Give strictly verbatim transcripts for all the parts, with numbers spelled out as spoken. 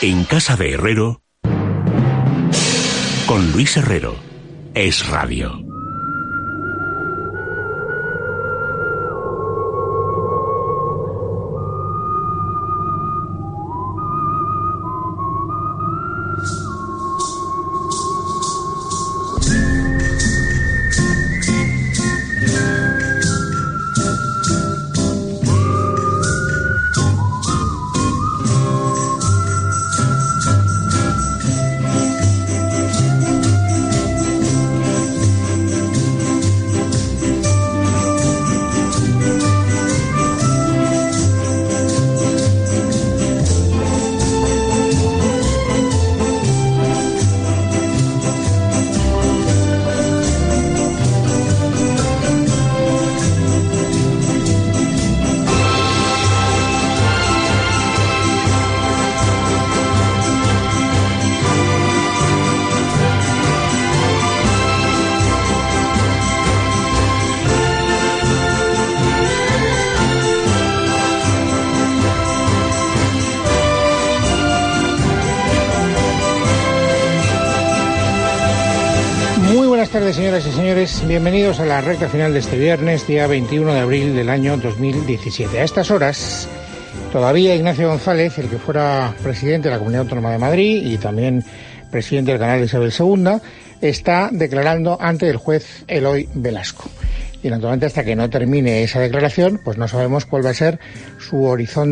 En casa de Herrero, con Luis Herrero, Es Radio. Buenas tardes, señoras y señores. Bienvenidos a la recta final de este viernes, día veintiuno de abril del año dos mil diecisiete. A estas horas, todavía Ignacio González, el que fuera presidente de la Comunidad Autónoma de Madrid y también presidente del canal de Isabel segunda, está declarando ante el juez Eloy Velasco. Y naturalmente, hasta que no termine esa declaración, pues no sabemos cuál va a ser su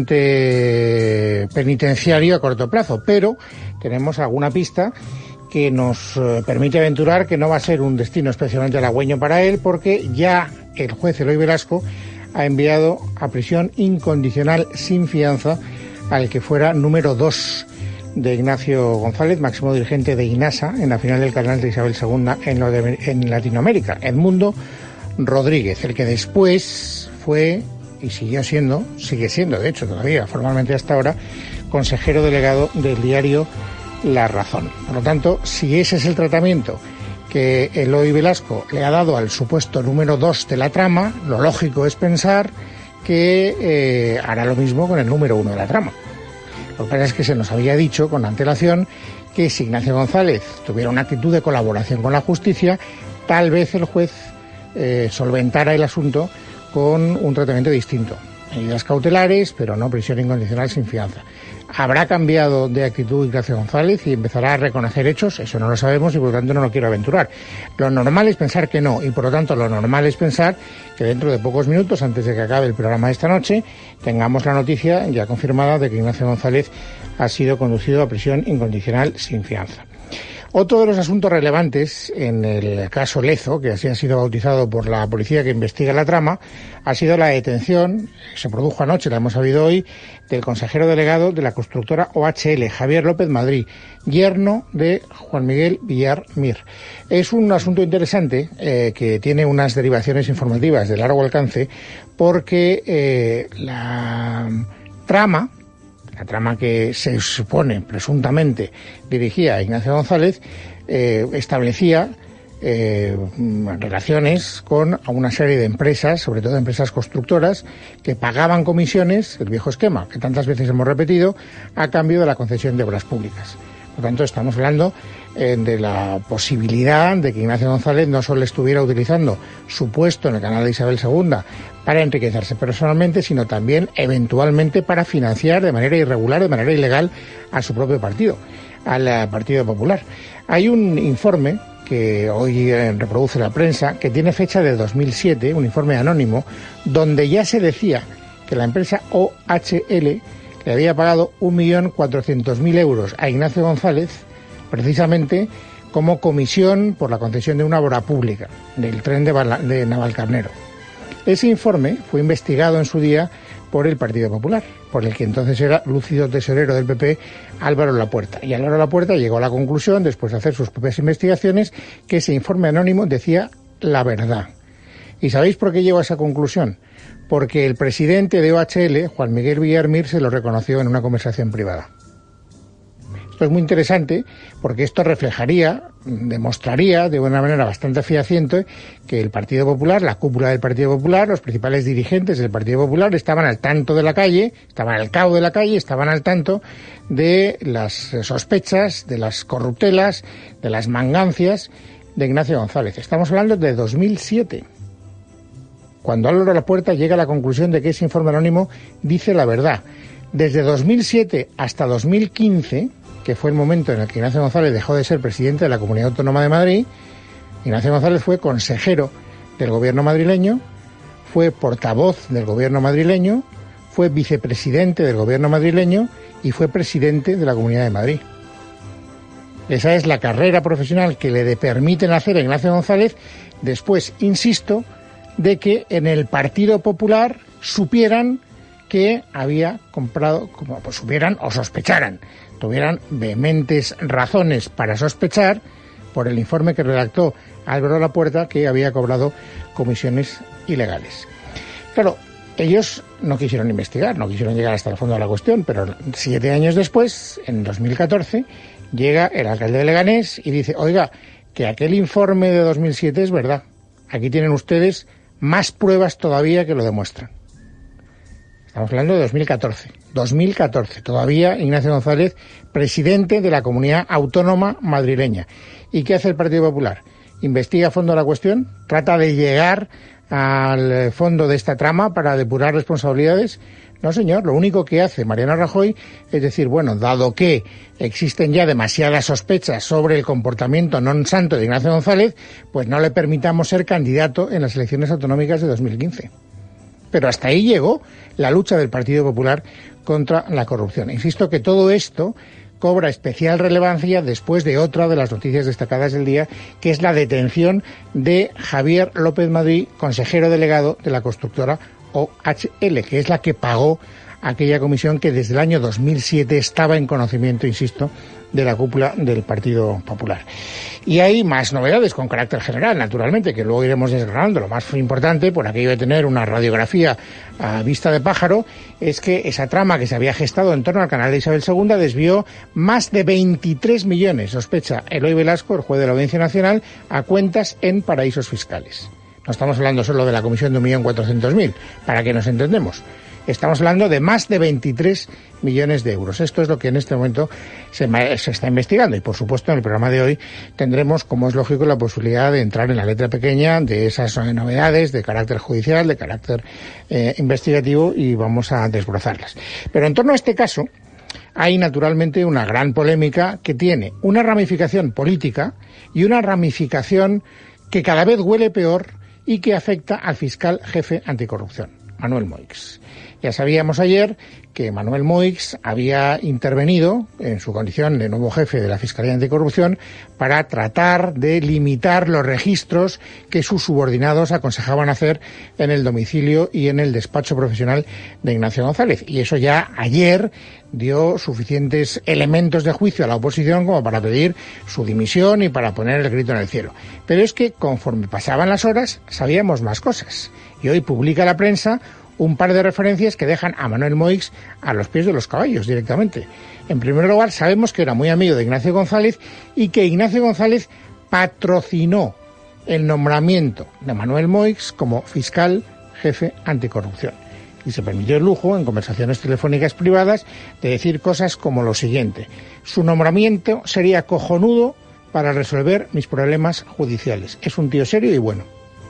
horizonte penitenciario a corto plazo. Pero tenemos alguna pista que nos eh, permite aventurar que no va a ser un destino especialmente halagüeño para él, porque ya el juez Eloy Velasco ha enviado a prisión incondicional sin fianza al que fuera número dos de Ignacio González, máximo dirigente de INASA, en la final del canal de Isabel segunda en, lo de, en Latinoamérica, Edmundo Rodríguez, el que después fue y siguió siendo, sigue siendo de hecho todavía formalmente hasta ahora, consejero delegado del diario La Razón. Por lo tanto, si ese es el tratamiento que Eloy Velasco le ha dado al supuesto número dos de la trama, lo lógico es pensar que eh, hará lo mismo con el número uno de la trama. Lo que pasa es que se nos había dicho con antelación que si Ignacio González tuviera una actitud de colaboración con la justicia, tal vez el juez eh, solventara el asunto con un tratamiento distinto. Medidas cautelares, pero no prisión incondicional sin fianza. ¿Habrá cambiado de actitud Ignacio González y empezará a reconocer hechos? Eso no lo sabemos y por lo tanto no lo quiero aventurar. Lo normal es pensar que no, y por lo tanto lo normal es pensar que dentro de pocos minutos, antes de que acabe el programa de esta noche, tengamos la noticia ya confirmada de que Ignacio González ha sido conducido a prisión incondicional sin fianza. Otro de los asuntos relevantes en el caso Lezo, que así ha sido bautizado por la policía que investiga la trama, ha sido la detención, se produjo anoche, la hemos sabido hoy, del consejero delegado de la constructora O H L, Javier López Madrid, yerno de Juan Miguel Villar Mir. Es un asunto interesante eh, que tiene unas derivaciones informativas de largo alcance, porque eh, la trama... La trama que se supone, presuntamente, dirigía a Ignacio González, eh, establecía eh, relaciones con una serie de empresas, sobre todo empresas constructoras, que pagaban comisiones, el viejo esquema que tantas veces hemos repetido, a cambio de la concesión de obras públicas. Por tanto, estamos hablando eh, de la posibilidad de que Ignacio González no solo estuviera utilizando su puesto en el canal de Isabel segunda para enriquecerse personalmente, sino también, eventualmente, para financiar de manera irregular, de manera ilegal, a su propio partido, al Partido Popular. Hay un informe que hoy eh, reproduce la prensa, que tiene fecha de dos mil siete, un informe anónimo, donde ya se decía que la empresa O H L le había pagado un millón cuatrocientos mil euros a Ignacio González, precisamente como comisión por la concesión de una obra pública, del tren de, Bala, de Navalcarnero. Ese informe fue investigado en su día por el Partido Popular, por el que entonces era lúcido tesorero del P P, Álvaro Lapuerta. Y Álvaro Lapuerta llegó a la conclusión, después de hacer sus propias investigaciones, que ese informe anónimo decía la verdad. ¿Y sabéis por qué llegó a esa conclusión? Porque el presidente de O H L, Juan Miguel Villar Mir, se lo reconoció en una conversación privada. Esto es muy interesante porque esto reflejaría, demostraría de una manera bastante fehaciente que el Partido Popular, la cúpula del Partido Popular, los principales dirigentes del Partido Popular estaban al tanto de la calle, estaban al cabo de la calle, estaban al tanto de las sospechas, de las corruptelas, de las mangancias de Ignacio González. Estamos hablando de dos mil siete. Cuando Álvaro Lapuerta llega a la conclusión de que ese informe anónimo dice la verdad. Desde dos mil siete hasta dos mil quince, que fue el momento en el que Ignacio González dejó de ser presidente de la Comunidad Autónoma de Madrid, Ignacio González fue consejero del gobierno madrileño, fue portavoz del gobierno madrileño, fue vicepresidente del gobierno madrileño y fue presidente de la Comunidad de Madrid. Esa es la carrera profesional que le permiten hacer a Ignacio González después, insisto, de que en el Partido Popular supieran que había comprado, como pues supieran o sospecharan, tuvieran vehementes razones para sospechar por el informe que redactó Álvaro Lapuerta que había cobrado comisiones ilegales. Claro, ellos no quisieron investigar, no quisieron llegar hasta el fondo de la cuestión, pero siete años después, en dos mil catorce, llega el alcalde de Leganés y dice, oiga, que aquel informe de dos mil siete es verdad. Aquí tienen ustedes más pruebas todavía que lo demuestran. Estamos hablando de dos mil catorce. dos mil catorce. Todavía Ignacio González, presidente de la Comunidad Autónoma Madrileña. ¿Y qué hace el Partido Popular? Investiga a fondo la cuestión, trata de llegar al fondo de esta trama para depurar responsabilidades. No, señor, lo único que hace Mariano Rajoy es decir, bueno, dado que existen ya demasiadas sospechas sobre el comportamiento non santo de Ignacio González, pues no le permitamos ser candidato en las elecciones autonómicas de dos mil quince. Pero hasta ahí llegó la lucha del Partido Popular contra la corrupción. Insisto que todo esto cobra especial relevancia después de otra de las noticias destacadas del día, que es la detención de Javier López Madrid, consejero delegado de la constructora O H L, que es la que pagó aquella comisión que desde el año dos mil siete estaba en conocimiento, insisto, de la cúpula del Partido Popular. Y hay más novedades con carácter general, naturalmente, que luego iremos desgranando. Lo más importante, por aquello de tener una radiografía a vista de pájaro, es que esa trama que se había gestado en torno al canal de Isabel segunda desvió más de veintitrés millones, sospecha Eloy Velasco, el juez de la Audiencia Nacional, a cuentas en paraísos fiscales. No estamos hablando solo de la comisión de un millón cuatrocientos mil, para que nos entendemos. Estamos hablando de más de veintitrés millones de euros. Esto es lo que en este momento se, se está investigando. Y, por supuesto, en el programa de hoy tendremos, como es lógico, la posibilidad de entrar en la letra pequeña de esas novedades de carácter judicial, de carácter eh, investigativo, y vamos a desbrozarlas. Pero en torno a este caso hay, naturalmente, una gran polémica que tiene una ramificación política y una ramificación que cada vez huele peor y que afecta al fiscal jefe anticorrupción, Manuel Moix. Ya sabíamos ayer que Manuel Moix había intervenido en su condición de nuevo jefe de la Fiscalía Anticorrupción para tratar de limitar los registros que sus subordinados aconsejaban hacer en el domicilio y en el despacho profesional de Ignacio González. Y eso ya ayer dio suficientes elementos de juicio a la oposición como para pedir su dimisión y para poner el grito en el cielo. Pero es que conforme pasaban las horas sabíamos más cosas. Y hoy publica la prensa un par de referencias que dejan a Manuel Moix a los pies de los caballos directamente. En primer lugar, sabemos que era muy amigo de Ignacio González y que Ignacio González patrocinó el nombramiento de Manuel Moix como fiscal jefe anticorrupción. Y se permitió el lujo, en conversaciones telefónicas privadas, de decir cosas como lo siguiente: su nombramiento sería cojonudo para resolver mis problemas judiciales. Es un tío serio y bueno.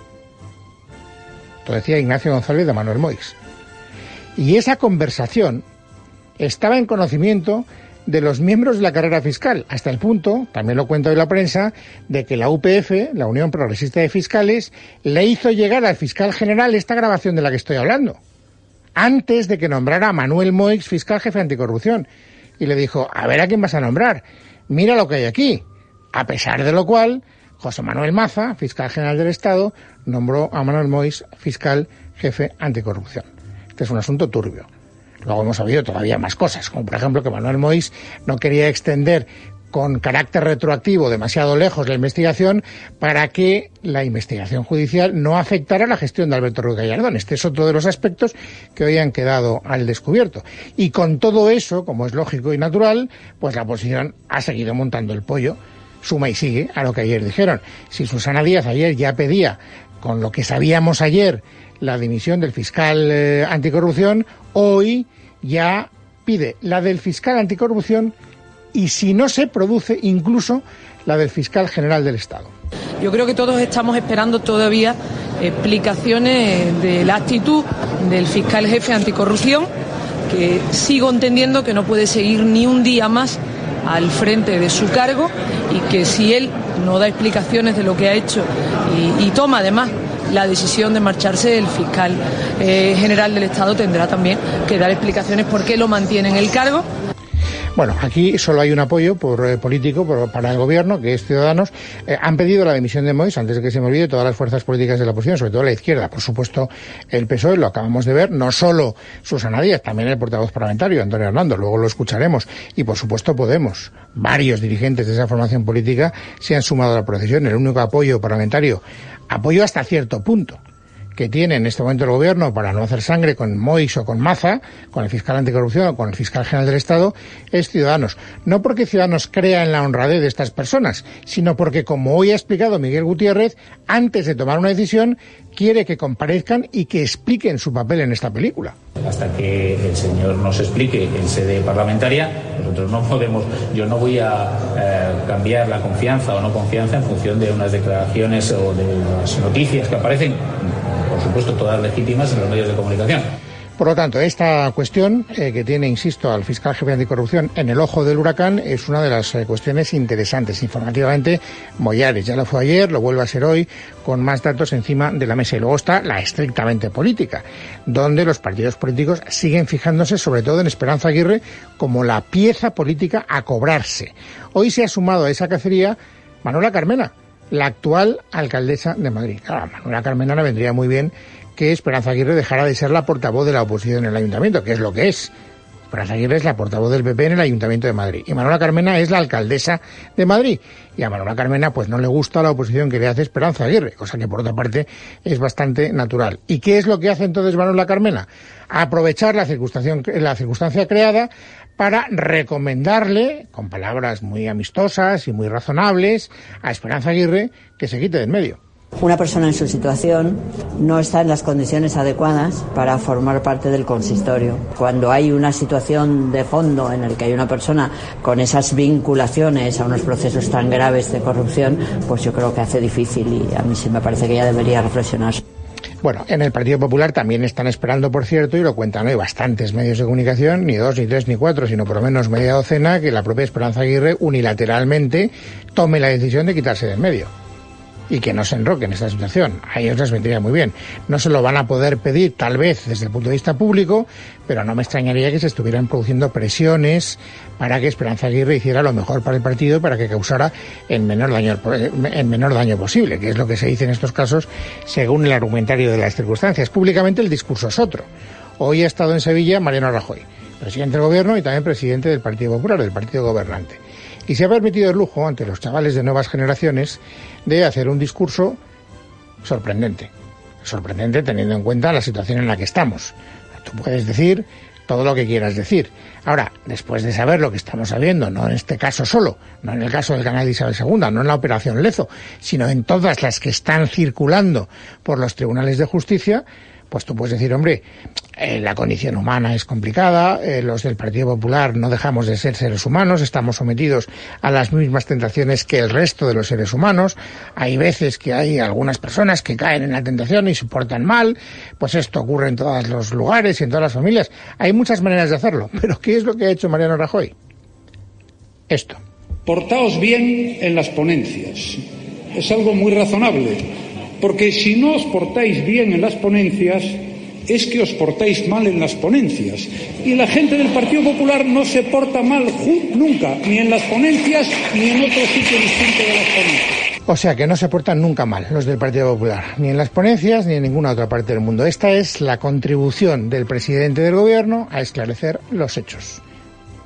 Lo decía Ignacio González de Manuel Moix. Y esa conversación estaba en conocimiento de los miembros de la carrera fiscal, hasta el punto, también lo cuenta hoy la prensa, de que la U P F, la Unión Progresista de Fiscales, le hizo llegar al fiscal general esta grabación de la que estoy hablando, antes de que nombrara a Manuel Moix fiscal jefe anticorrupción. Y le dijo, a ver a quién vas a nombrar, mira lo que hay aquí. A pesar de lo cual, José Manuel Maza, fiscal general del Estado, nombró a Manuel Moix fiscal jefe anticorrupción. Este es un asunto turbio. Luego hemos sabido todavía más cosas, como por ejemplo que Manuel Moix no quería extender con carácter retroactivo demasiado lejos la investigación para que la investigación judicial no afectara la gestión de Alberto Ruiz Gallardón. Este es otro de los aspectos que hoy han quedado al descubierto. Y con todo eso, como es lógico y natural, pues la oposición ha seguido montando el pollo, suma y sigue a lo que ayer dijeron. Si Susana Díaz ayer ya pedía, con lo que sabíamos ayer, la dimisión del fiscal eh, anticorrupción, hoy ya pide la del fiscal anticorrupción y, si no se produce, incluso la del fiscal general del Estado. Yo creo que todos estamos esperando todavía explicaciones de la actitud del fiscal jefe anticorrupción, que sigo entendiendo que no puede seguir ni un día más al frente de su cargo y que si él no da explicaciones de lo que ha hecho y, y toma además la decisión de marcharse, el fiscal eh, general del Estado tendrá también que dar explicaciones por qué lo mantiene en el cargo. Bueno, aquí solo hay un apoyo por eh, político por, para el gobierno, que es Ciudadanos. Eh, han pedido la dimisión de Moix, antes de que se me olvide, todas las fuerzas políticas de la oposición, sobre todo la izquierda. Por supuesto, el P S O E, lo acabamos de ver, no solo Susana Díaz, también el portavoz parlamentario, Antonio Hernando, luego lo escucharemos. Y, por supuesto, Podemos. Varios dirigentes de esa formación política se han sumado a la procesión. El único apoyo parlamentario, apoyo hasta cierto punto, que tiene en este momento el gobierno para no hacer sangre con Moix o con Maza, con el fiscal anticorrupción o con el fiscal general del Estado, es Ciudadanos. No porque Ciudadanos crea en la honradez de estas personas, sino porque, como hoy ha explicado Miguel Gutiérrez, antes de tomar una decisión, quiere que comparezcan y que expliquen su papel en esta película. Hasta que el señor nos explique en sede parlamentaria, nosotros no podemos, yo no voy a eh, cambiar la confianza o no confianza en función de unas declaraciones o de las noticias que aparecen, por supuesto todas legítimas, en los medios de comunicación. Por lo tanto, esta cuestión eh, que tiene, insisto, al fiscal jefe de anticorrupción en el ojo del huracán es una de las eh, cuestiones interesantes. Informativamente, Mollares ya lo fue ayer, lo vuelve a ser hoy, con más datos encima de la mesa. Y luego está la estrictamente política, donde los partidos políticos siguen fijándose sobre todo en Esperanza Aguirre como la pieza política a cobrarse. Hoy se ha sumado a esa cacería Manuela Carmena, la actual alcaldesa de Madrid. Claro, a Manuela Carmena le vendría muy bien que Esperanza Aguirre dejara de ser la portavoz de la oposición en el ayuntamiento, que es lo que es. Esperanza Aguirre es la portavoz del P P en el Ayuntamiento de Madrid. Y Manuela Carmena es la alcaldesa de Madrid. Y a Manuela Carmena pues no le gusta la oposición que le hace Esperanza Aguirre, cosa que por otra parte es bastante natural. ¿Y qué es lo que hace entonces Manuela Carmena? Aprovechar la circunstancia, la circunstancia creada para recomendarle, con palabras muy amistosas y muy razonables, a Esperanza Aguirre que se quite de en medio. Una persona en su situación no está en las condiciones adecuadas para formar parte del consistorio. Cuando hay una situación de fondo en la que hay una persona con esas vinculaciones a unos procesos tan graves de corrupción, pues yo creo que hace difícil, y a mí sí me parece que ella debería reflexionar. Bueno, en el Partido Popular también están esperando, por cierto, y lo cuentan hoy bastantes medios de comunicación, ni dos, ni tres, ni cuatro, sino por lo menos media docena, que la propia Esperanza Aguirre unilateralmente tome la decisión de quitarse de en medio. Y que no se enroque en esta situación. A ellos les vendría muy bien. No se lo van a poder pedir, tal vez, desde el punto de vista público, pero no me extrañaría que se estuvieran produciendo presiones para que Esperanza Aguirre hiciera lo mejor para el partido, para que causara el menor daño, el menor daño posible, que es lo que se dice en estos casos, según el argumentario de las circunstancias. Públicamente el discurso es otro. Hoy ha estado en Sevilla Mariano Rajoy, presidente del Gobierno y también presidente del Partido Popular, del partido gobernante. Y se ha permitido el lujo, ante los chavales de nuevas generaciones, de hacer un discurso sorprendente. Sorprendente teniendo en cuenta la situación en la que estamos. Tú puedes decir todo lo que quieras decir. Ahora, después de saber lo que estamos sabiendo, no en este caso solo, no en el caso del canal de Isabel segunda, no en la operación Lezo, sino en todas las que están circulando por los tribunales de justicia, pues tú puedes decir, hombre, eh, la condición humana es complicada, eh, los del Partido Popular no dejamos de ser seres humanos, estamos sometidos a las mismas tentaciones que el resto de los seres humanos, hay veces que hay algunas personas que caen en la tentación y se portan mal, pues esto ocurre en todos los lugares y en todas las familias, hay muchas maneras de hacerlo, pero ¿qué es lo que ha hecho Mariano Rajoy? Esto. Portaos bien en las ponencias, es algo muy razonable. Porque si no os portáis bien en las ponencias, es que os portáis mal en las ponencias. Y la gente del Partido Popular no se porta mal nunca, ni en las ponencias, ni en otro sitio distinto de las ponencias. O sea que no se portan nunca mal los del Partido Popular, ni en las ponencias, ni en ninguna otra parte del mundo. Esta es la contribución del presidente del Gobierno a esclarecer los hechos.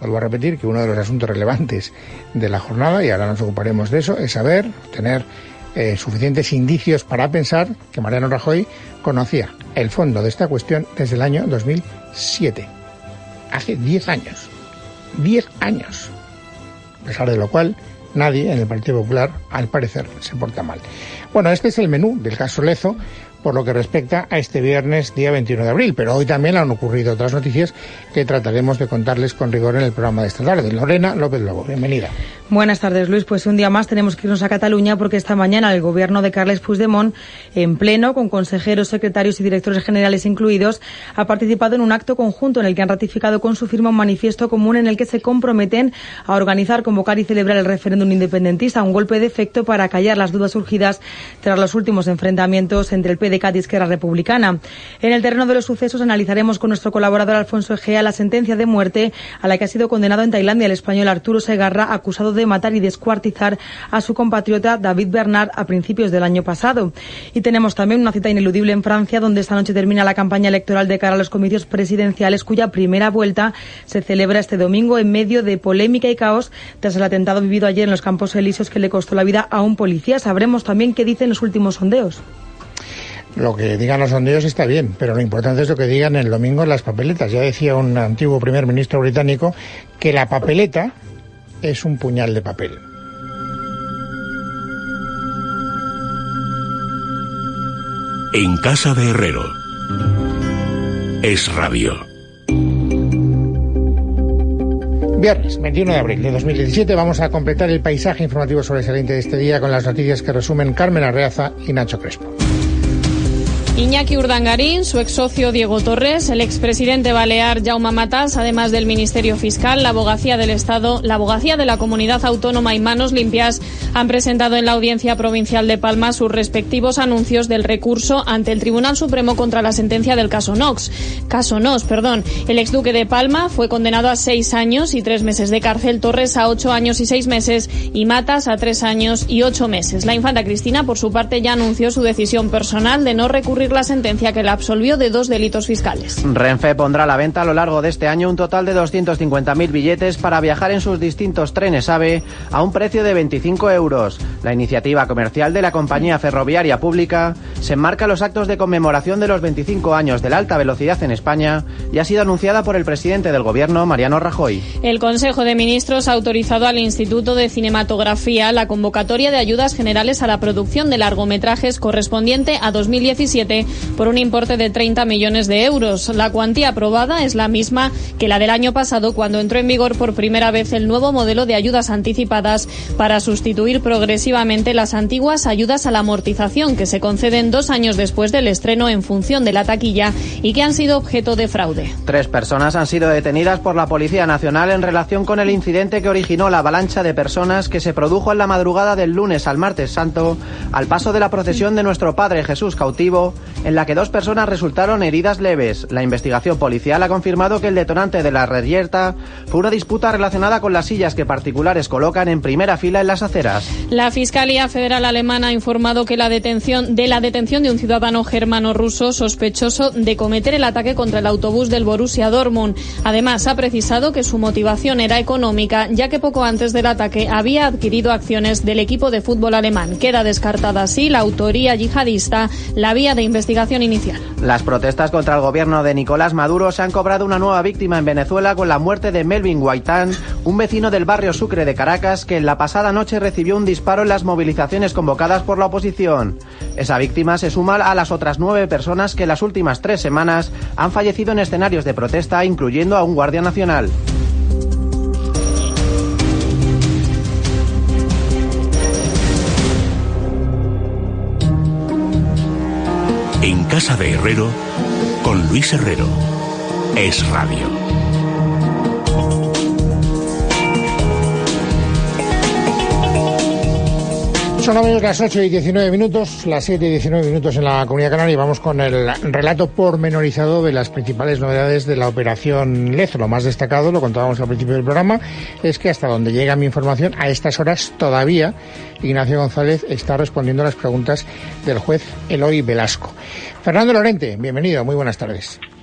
Vuelvo a repetir que uno de los asuntos relevantes de la jornada, y ahora nos ocuparemos de eso, es saber, tener eh, suficientes indicios para pensar que Mariano Rajoy conocía el fondo de esta cuestión desde el año dos mil siete. Hace diez años. diez años. A pesar de lo cual, nadie en el Partido Popular, al parecer, se porta mal. Bueno, este es el menú del caso Lezo, por lo que respecta a este viernes, día veintiuno de abril. Pero hoy también han ocurrido otras noticias que trataremos de contarles con rigor en el programa de esta tarde. Lorena López Lobo, bienvenida. Buenas tardes, Luis. Pues un día más tenemos que irnos a Cataluña porque esta mañana el gobierno de Carles Puigdemont, en pleno, con consejeros, secretarios y directores generales incluidos, ha participado en un acto conjunto en el que han ratificado con su firma un manifiesto común en el que se comprometen a organizar, convocar y celebrar el referéndum independentista, un golpe de efecto para acallar las dudas surgidas tras los últimos enfrentamientos entre el P D C A y Esquerra Republicana. En el terreno de los sucesos analizaremos con nuestro colaborador Alfonso Egea la sentencia de muerte a la que ha sido condenado en Tailandia el español Arturo Segarra, acusado de matar y descuartizar a su compatriota David Bernard a principios del año pasado. Y tenemos también una cita ineludible en Francia, donde esta noche termina la campaña electoral de cara a los comicios presidenciales, cuya primera vuelta se celebra este domingo en medio de polémica y caos tras el atentado vivido ayer en los Campos Elíseos que le costó la vida a un policía. Sabremos también qué dicen los últimos sondeos. Lo que digan los sondeos está bien, pero lo importante es lo que digan el domingo en las papeletas. Ya decía un antiguo primer ministro británico que la papeleta es un puñal de papel. En casa de Herrero. Es Radio. Viernes veintiuno de abril de dos mil diecisiete vamos a completar el paisaje informativo sobresaliente de este día con las noticias que resumen Carmen Arreaza y Nacho Crespo. Iñaki Urdangarín, su ex socio Diego Torres, el expresidente balear Jaume Matas, además del Ministerio Fiscal, la Abogacía del Estado, la Abogacía de la Comunidad Autónoma y Manos Limpias han presentado en la Audiencia Provincial de Palma sus respectivos anuncios del recurso ante el Tribunal Supremo contra la sentencia del caso Nox. Caso Nos, perdón. El exduque de Palma fue condenado a seis años y tres meses de cárcel, Torres a ocho años y seis meses y Matas a tres años y ocho meses. La infanta Cristina, por su parte, ya anunció su decisión personal de no recurrir la sentencia que la absolvió de dos delitos fiscales. Renfe pondrá a la venta a lo largo de este año un total de doscientos cincuenta mil billetes para viajar en sus distintos trenes AVE a un precio de veinticinco euros. La iniciativa comercial de la compañía ferroviaria pública se enmarca en los actos de conmemoración de los veinticinco años de la alta velocidad en España y ha sido anunciada por el presidente del Gobierno, Mariano Rajoy. El Consejo de Ministros ha autorizado al Instituto de Cinematografía la convocatoria de ayudas generales a la producción de largometrajes correspondiente a dos mil diecisiete por un importe de treinta millones de euros. La cuantía aprobada es la misma que la del año pasado, cuando entró en vigor por primera vez el nuevo modelo de ayudas anticipadas para sustituir progresivamente las antiguas ayudas a la amortización, que se conceden dos años después del estreno en función de la taquilla y que han sido objeto de fraude. Tres personas han sido detenidas por la Policía Nacional en relación con el incidente que originó la avalancha de personas que se produjo en la madrugada del lunes al martes santo al paso de la procesión de nuestro Padre Jesús cautivo, en la que dos personas resultaron heridas leves. La investigación policial ha confirmado que el detonante de la reyerta fue una disputa relacionada con las sillas que particulares colocan en primera fila en las aceras. La Fiscalía Federal Alemana ha informado que la detención de la detención de un ciudadano germano-ruso sospechoso de cometer el ataque contra el autobús del Borussia Dortmund. Además, ha precisado que su motivación era económica, ya que poco antes del ataque había adquirido acciones del equipo de fútbol alemán. Queda descartada así la autoría yihadista, la vía de investigación inicial. Las protestas contra el gobierno de Nicolás Maduro se han cobrado una nueva víctima en Venezuela con la muerte de Melvin Guaitán, un vecino del barrio Sucre de Caracas, que en la pasada noche recibió un disparo en las movilizaciones convocadas por la oposición. Esa víctima se suma a las otras nueve personas que en las últimas tres semanas han fallecido en escenarios de protesta, incluyendo a un guardia nacional. En casa de Herrero, con Luis Herrero. Es Radio. Son amigos las ocho y diecinueve minutos, las siete y diecinueve minutos en la Comunidad Canaria, y vamos con el relato pormenorizado de las principales novedades de la operación Lezo. Lo más destacado, lo contábamos al principio del programa, es que hasta donde llega mi información, a estas horas todavía Ignacio González está respondiendo a las preguntas del juez Eloy Velasco. Fernando Lorente, bienvenido, muy buenas tardes.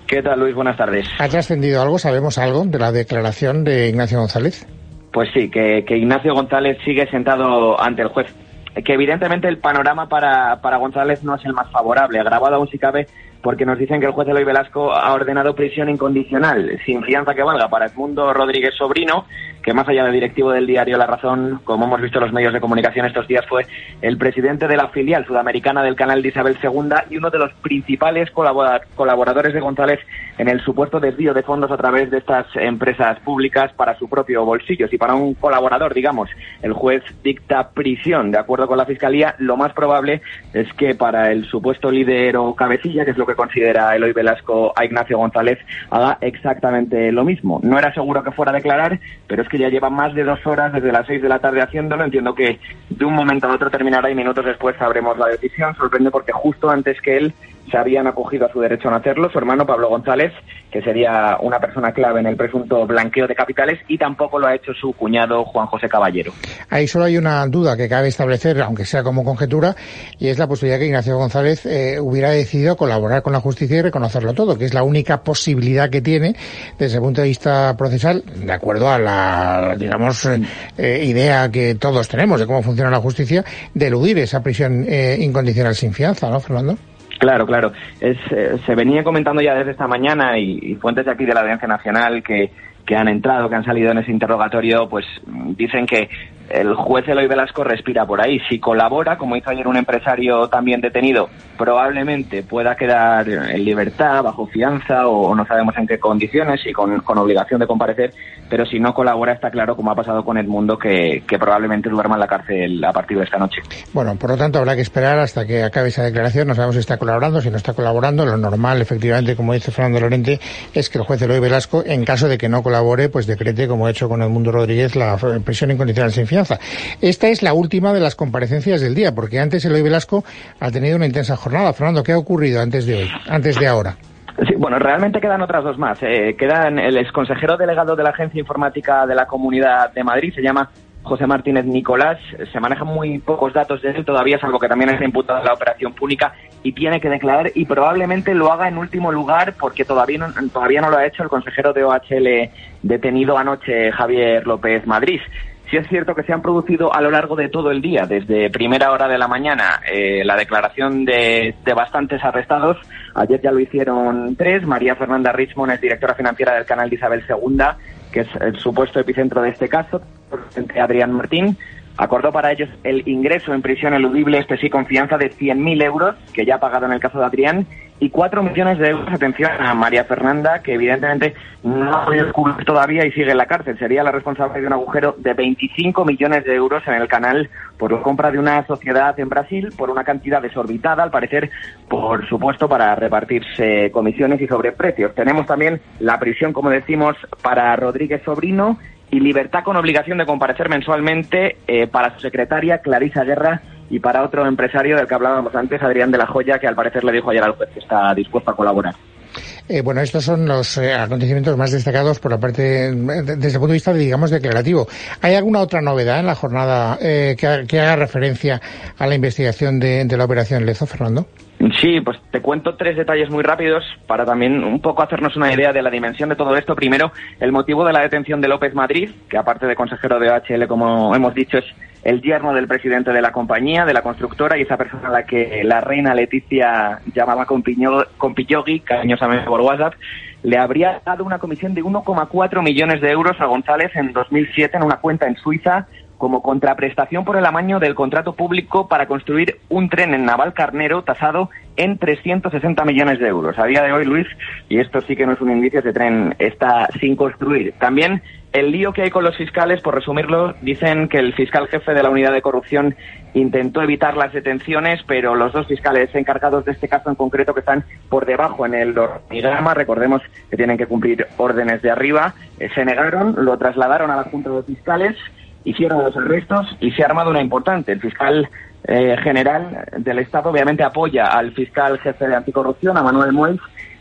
¿Qué tal, Luis? Buenas tardes. ¿Ha trascendido algo? ¿Sabemos algo de la declaración de Ignacio González? Pues sí, que, que Ignacio González sigue sentado ante el juez. Que evidentemente el panorama para, para González no es el más favorable. Grabado aún si cabe, porque nos dicen que el juez Eloy Velasco ha ordenado prisión incondicional, sin fianza que valga, para Edmundo Rodríguez Sobrino, que más allá de directivo del diario La Razón, como hemos visto en los medios de comunicación estos días, fue el presidente de la filial sudamericana del canal de Isabel segunda y uno de los principales colaboradores de González en el supuesto desvío de fondos a través de estas empresas públicas para su propio bolsillo. Si para un colaborador, digamos, el juez dicta prisión, de acuerdo con la Fiscalía, lo más probable es que para el supuesto líder o cabecilla, que es lo que considera Eloy Velasco a Ignacio González, haga exactamente lo mismo. No era seguro que fuera a declarar, pero es que ya lleva más de dos horas desde las seis de la tarde haciéndolo. Entiendo que de un momento a otro terminará y minutos después sabremos la decisión. Sorprende porque justo antes que él se habían acogido a su derecho a no hacerlo su hermano Pablo González, que sería una persona clave en el presunto blanqueo de capitales, y tampoco lo ha hecho su cuñado Juan José Caballero. Ahí solo hay una duda que cabe establecer, aunque sea como conjetura, y es la posibilidad que Ignacio González eh, hubiera decidido colaborar con la justicia y reconocerlo todo, que es la única posibilidad que tiene desde el punto de vista procesal, de acuerdo a la, digamos, eh, idea que todos tenemos de cómo funciona la justicia, de eludir esa prisión eh, incondicional sin fianza, ¿no, Fernando? Claro, claro. Es, eh, se venía comentando ya desde esta mañana y, y fuentes de aquí de la Audiencia Nacional que, que han entrado, que han salido en ese interrogatorio, pues dicen que el juez Eloy Velasco respira por ahí. Si colabora, como hizo ayer un empresario también detenido, probablemente pueda quedar en libertad, bajo fianza, o no sabemos en qué condiciones y con, con obligación de comparecer, pero si no colabora, está claro, como ha pasado con Edmundo, que, que probablemente duerma en la cárcel a partir de esta noche. Bueno, por lo tanto, habrá que esperar hasta que acabe esa declaración. No sabemos si está colaborando, si no está colaborando. Lo normal, efectivamente, como dice Fernando Lorente, es que el juez Eloy Velasco, en caso de que no colabore, pues decrete, como ha hecho con Edmundo Rodríguez, la prisión incondicional sin fianza. Esta es la última de las comparecencias del día, porque antes Eloy Velasco ha tenido una intensa jornada. Fernando, ¿qué ha ocurrido antes de hoy, antes de ahora? Sí, bueno, realmente quedan otras dos más. Eh, quedan el exconsejero delegado de la Agencia Informática de la Comunidad de Madrid, se llama José Martínez Nicolás. Se manejan muy pocos datos de él todavía, salvo que también es imputado en la operación Púnica y tiene que declarar, y probablemente lo haga en último lugar porque todavía no, todavía no lo ha hecho el consejero de O H L detenido anoche, Javier López Madrid. Sí es cierto que se han producido a lo largo de todo el día, desde primera hora de la mañana, eh, la declaración de, de bastantes arrestados. Ayer ya lo hicieron tres. María Fernanda Richmond es directora financiera del canal de Isabel segunda, que es el supuesto epicentro de este caso. Entre Adrián Martín acordó para ellos el ingreso en prisión eludible, este sí, con fianza de cien mil euros, que ya ha pagado en el caso de Adrián, y cuatro millones de euros, atención, a María Fernanda, que evidentemente no ha podido cubrir todavía y sigue en la cárcel. Sería la responsable de un agujero de veinticinco millones de euros en el canal por la compra de una sociedad en Brasil por una cantidad desorbitada, al parecer, por supuesto, para repartirse comisiones y sobreprecios. Tenemos también la prisión, como decimos, para Rodríguez Sobrino, y libertad con obligación de comparecer mensualmente eh, para su secretaria, Clarisa Guerra, y para otro empresario del que hablábamos antes, Adrián de la Joya, que al parecer le dijo ayer al juez que está dispuesto a colaborar. Eh, bueno, estos son los eh, acontecimientos más destacados por la parte, de, desde el punto de vista, digamos, declarativo. ¿Hay alguna otra novedad en la jornada eh, que, que haga referencia a la investigación de, de la operación Lezo, Fernando? Sí, pues te cuento tres detalles muy rápidos para también un poco hacernos una idea de la dimensión de todo esto. Primero, el motivo de la detención de López Madrid, que aparte de consejero de O H L, como hemos dicho, es el yerno del presidente de la compañía, de la constructora, y esa persona a la que la reina Leticia llamaba compillogui, cariñosamente por WhatsApp, le habría dado una comisión de uno coma cuatro millones de euros a González en dos mil siete en una cuenta en Suiza, como contraprestación por el amaño del contrato público para construir un tren en Navalcarnero tasado en trescientos sesenta millones de euros. A día de hoy, Luis, y esto sí que no es un indicio, ese tren está sin construir. También el lío que hay con los fiscales, por resumirlo, dicen que el fiscal jefe de la unidad de corrupción intentó evitar las detenciones, pero los dos fiscales encargados de este caso en concreto, que están por debajo en el organigrama, recordemos que tienen que cumplir órdenes de arriba, eh, se negaron, lo trasladaron a la Junta de Fiscales, hicieron los arrestos y se ha armado una importante. El fiscal eh, general del Estado obviamente apoya al fiscal jefe de anticorrupción, a Manuel Moix,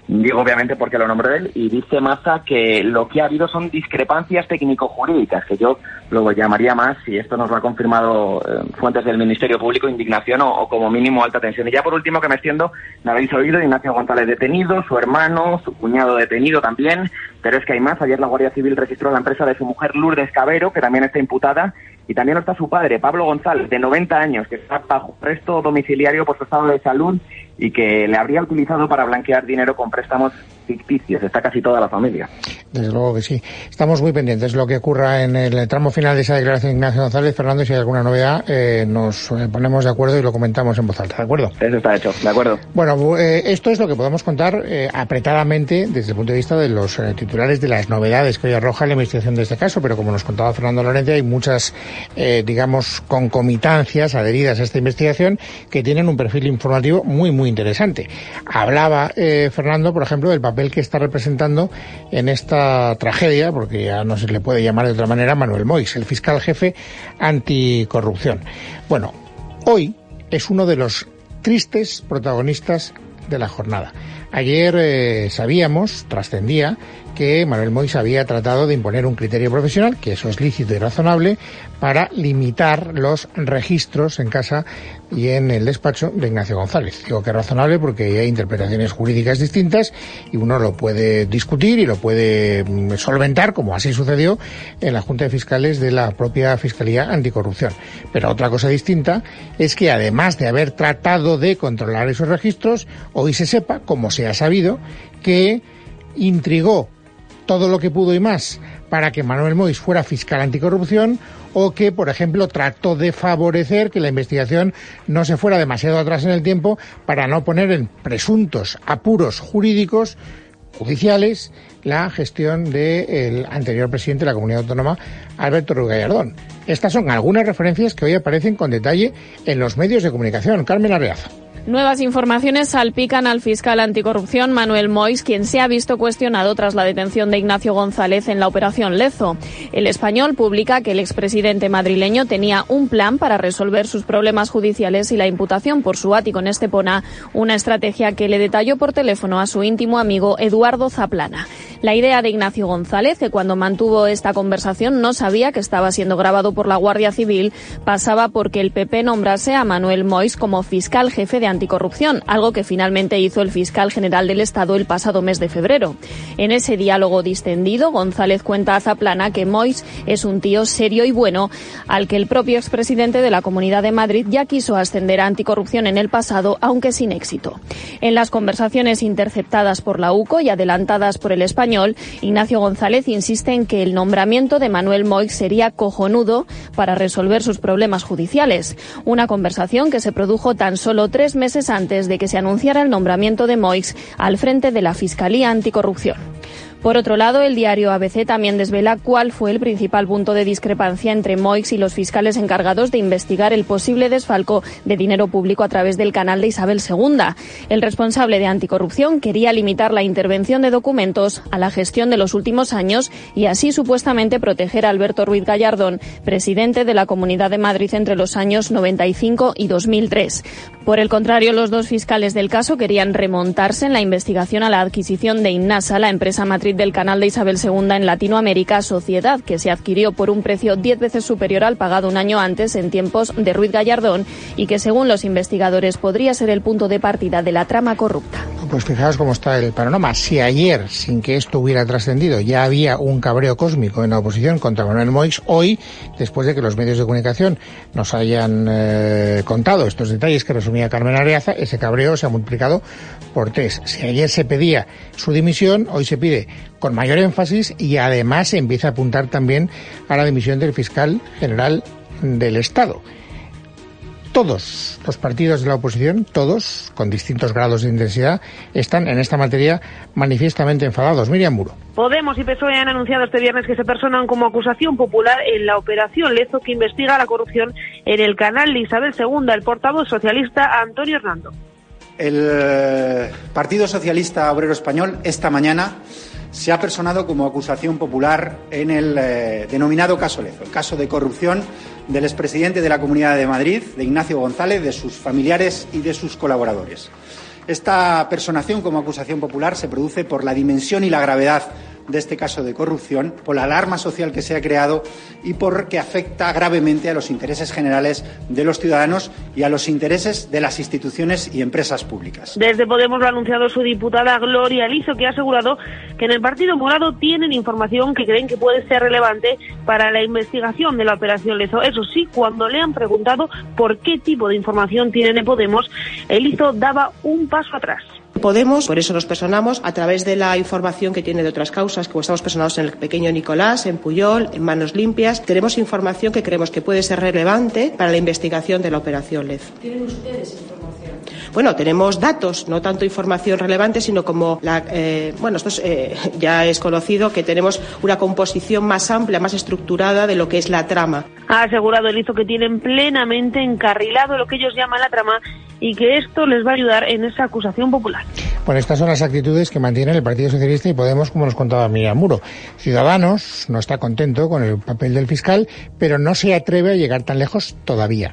Digo obviamente porque lo nombró él, y dice Maza que lo que ha habido son discrepancias técnico-jurídicas, que yo luego llamaría más, y esto nos lo ha confirmado eh, fuentes del Ministerio Público, indignación o, o como mínimo alta tensión. Y ya por último, que me extiendo, me habéis oído, Ignacio González detenido, su hermano, su cuñado detenido también, pero es que hay más. Ayer la Guardia Civil registró la empresa de su mujer Lourdes Cabero, que también está imputada, y también está su padre, Pablo González, de noventa años, que está bajo arresto domiciliario por su estado de salud y que le habría utilizado para blanquear dinero con préstamos ficticios. Está casi toda la familia. Desde luego que sí. Estamos muy pendientes de lo que ocurra en el tramo final de esa declaración de Ignacio González. Fernando, si hay alguna novedad, eh, nos ponemos de acuerdo y lo comentamos en voz alta, ¿de acuerdo? Eso está hecho, de acuerdo. Bueno, eh, esto es lo que podemos contar eh, apretadamente desde el punto de vista de los eh, titulares de las novedades que hoy arroja la investigación de este caso, pero como nos contaba Fernando Lorente, hay muchas, eh, digamos, concomitancias adheridas a esta investigación que tienen un perfil informativo muy, muy interesante. Hablaba eh, Fernando, por ejemplo, del papel que está representando en esta tragedia, porque ya no se le puede llamar de otra manera, Manuel Moix, el fiscal jefe anticorrupción. Bueno, hoy es uno de los tristes protagonistas de la jornada. Ayer eh, sabíamos, trascendía, que Manuel Moix había tratado de imponer un criterio profesional, que eso es lícito y razonable, para limitar los registros en casa y en el despacho de Ignacio González. Digo que es razonable porque hay interpretaciones jurídicas distintas y uno lo puede discutir y lo puede solventar, como así sucedió en la Junta de Fiscales de la propia Fiscalía Anticorrupción. Pero otra cosa distinta es que, además de haber tratado de controlar esos registros, hoy se sepa, como se ha sabido, que intrigó todo lo que pudo y más para que Manuel Moix fuera fiscal anticorrupción, o que, por ejemplo, trató de favorecer que la investigación no se fuera demasiado atrás en el tiempo para no poner en presuntos apuros jurídicos, judiciales, la gestión del anterior presidente de la Comunidad Autónoma, Alberto Ruiz Gallardón. Estas son algunas referencias que hoy aparecen con detalle en los medios de comunicación. Carmen Arreaza. Nuevas informaciones salpican al fiscal anticorrupción Manuel Moix, quien se ha visto cuestionado tras la detención de Ignacio González en la Operación Lezo. El Español publica que el expresidente madrileño tenía un plan para resolver sus problemas judiciales y la imputación por su ático en Estepona, una estrategia que le detalló por teléfono a su íntimo amigo Eduardo Zaplana. La idea de Ignacio González, que cuando mantuvo esta conversación no sabía que estaba siendo grabado por la Guardia Civil, pasaba porque el P P nombrase a Manuel Moix como fiscal jefe de anticorrupción, algo que finalmente hizo el fiscal general del Estado el pasado mes de febrero. En ese diálogo distendido, González cuenta a Zaplana que Moix es un tío serio y bueno, al que el propio expresidente de la Comunidad de Madrid ya quiso ascender a anticorrupción en el pasado, aunque sin éxito. En las conversaciones interceptadas por la U C O y adelantadas por el Español, Ignacio González insiste en que el nombramiento de Manuel Moix sería cojonudo para resolver sus problemas judiciales. Una conversación que se produjo tan solo tres meses antes de que se anunciara el nombramiento de Moix al frente de la Fiscalía Anticorrupción. Por otro lado, el diario A B C también desvela cuál fue el principal punto de discrepancia entre Moix y los fiscales encargados de investigar el posible desfalco de dinero público a través del canal de Isabel segunda. El responsable de anticorrupción quería limitar la intervención de documentos a la gestión de los últimos años y así supuestamente proteger a Alberto Ruiz Gallardón, presidente de la Comunidad de Madrid entre los años noventa y cinco y dos mil tres. Por el contrario, los dos fiscales del caso querían remontarse en la investigación a la adquisición de Innasa, la empresa matriz del canal de Isabel segunda en Latinoamérica, sociedad que se adquirió por un precio diez veces superior al pagado un año antes en tiempos de Ruiz Gallardón y que, según los investigadores, podría ser el punto de partida de la trama corrupta. Pues fijaos cómo está el panorama. Si ayer, sin que esto hubiera trascendido, ya había un cabreo cósmico en la oposición contra Manuel Moix, hoy, después de que los medios de comunicación nos hayan eh, contado estos detalles que resumía Carmen Arreaza, ese cabreo se ha multiplicado por tres. Si ayer se pedía su dimisión, hoy se pide con mayor énfasis y además se empieza a apuntar también a la dimisión del fiscal general del Estado. Todos los partidos de la oposición, todos, con distintos grados de intensidad, están en esta materia manifiestamente enfadados. Miriam Muro. Podemos y P S O E han anunciado este viernes que se personan como acusación popular en la Operación Lezo, que investiga la corrupción en el canal de Isabel segunda. El portavoz socialista Antonio Hernando. El Partido Socialista Obrero Español esta mañana se ha personado como acusación popular en el eh, denominado caso Lezo, el caso de corrupción del expresidente de la Comunidad de Madrid, de Ignacio González, de sus familiares y de sus colaboradores. Esta personación como acusación popular se produce por la dimensión y la gravedad de este caso de corrupción, por la alarma social que se ha creado y porque afecta gravemente a los intereses generales de los ciudadanos y a los intereses de las instituciones y empresas públicas. Desde Podemos lo ha anunciado su diputada Gloria Lizo, que ha asegurado que en el Partido Morado tienen información que creen que puede ser relevante para la investigación de la operación Lezo. Eso sí, cuando le han preguntado por qué tipo de información tienen en Podemos, Lizo daba un paso atrás. Podemos, por eso nos personamos a través de la información que tiene de otras causas, como estamos personados en el pequeño Nicolás, en Pujol, en Manos Limpias. Tenemos información que creemos que puede ser relevante para la investigación de la operación Lezo. ¿Tienen ustedes información? Bueno, tenemos datos, no tanto información relevante, sino como la, eh, bueno, esto es, eh, ya es conocido que tenemos una composición más amplia, más estructurada de lo que es la trama. Ha asegurado Lizo que tienen plenamente encarrilado lo que ellos llaman la trama y que esto les va a ayudar en esa acusación popular. Bueno, estas son las actitudes que mantienen el Partido Socialista y Podemos, como nos contaba Miriam Muro. Ciudadanos no está contento con el papel del fiscal, pero no se atreve a llegar tan lejos todavía.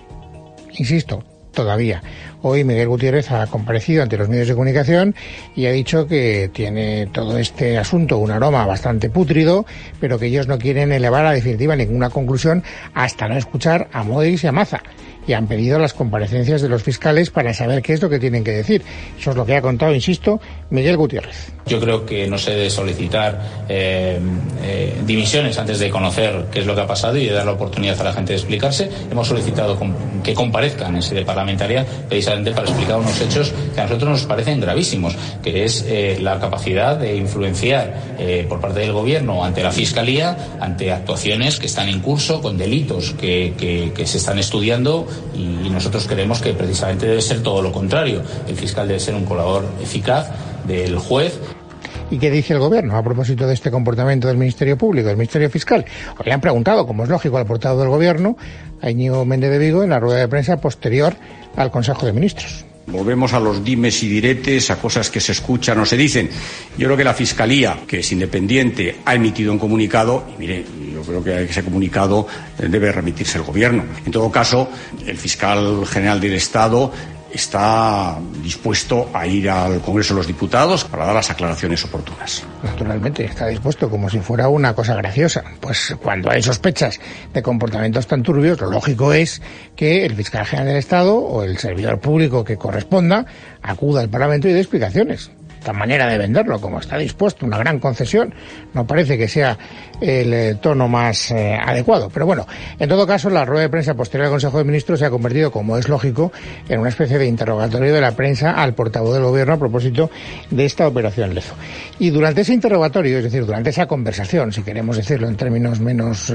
Insisto, todavía. Hoy Miguel Gutiérrez ha comparecido ante los medios de comunicación y ha dicho que tiene todo este asunto un aroma bastante pútrido, pero que ellos no quieren elevar a definitiva ninguna conclusión hasta no escuchar a Modis y a Maza. Y han pedido las comparecencias de los fiscales para saber qué es lo que tienen que decir. Eso es lo que ha contado, insisto, Miguel Gutiérrez. Yo creo que no se debe solicitar eh, eh, dimisiones antes de conocer qué es lo que ha pasado y de dar la oportunidad a la gente de explicarse. Hemos solicitado que comparezcan en sede parlamentaria precisamente para explicar unos hechos que a nosotros nos parecen gravísimos, que es eh, la capacidad de influenciar eh, por parte del Gobierno ante la Fiscalía, ante actuaciones que están en curso, con delitos que, que, que se están estudiando. Y nosotros creemos que precisamente debe ser todo lo contrario. El fiscal debe ser un colaborador eficaz del juez. ¿Y qué dice el Gobierno a propósito de este comportamiento del Ministerio Público, del Ministerio Fiscal? Os le han preguntado, como es lógico, al portavoz del Gobierno, a Íñigo Méndez de Vigo, en la rueda de prensa posterior al Consejo de Ministros. Volvemos a los dimes y diretes, a cosas que se escuchan o se dicen. Yo creo que la Fiscalía, que es independiente, ha emitido un comunicado y, mire, yo creo que ese comunicado debe remitirse al Gobierno. En todo caso, el fiscal general del Estado está dispuesto a ir al Congreso de los Diputados para dar las aclaraciones oportunas. Naturalmente, está dispuesto, como si fuera una cosa graciosa. Pues cuando hay sospechas de comportamientos tan turbios, lo lógico es que el fiscal general del Estado o el servidor público que corresponda acuda al Parlamento y dé explicaciones. Esta manera de venderlo, como está dispuesto, una gran concesión, no parece que sea el eh, tono más eh, adecuado. Pero bueno, en todo caso, la rueda de prensa posterior al Consejo de Ministros se ha convertido, como es lógico, en una especie de interrogatorio de la prensa al portavoz del Gobierno a propósito de esta operación Lezo. Y durante ese interrogatorio, es decir, durante esa conversación, si queremos decirlo en términos menos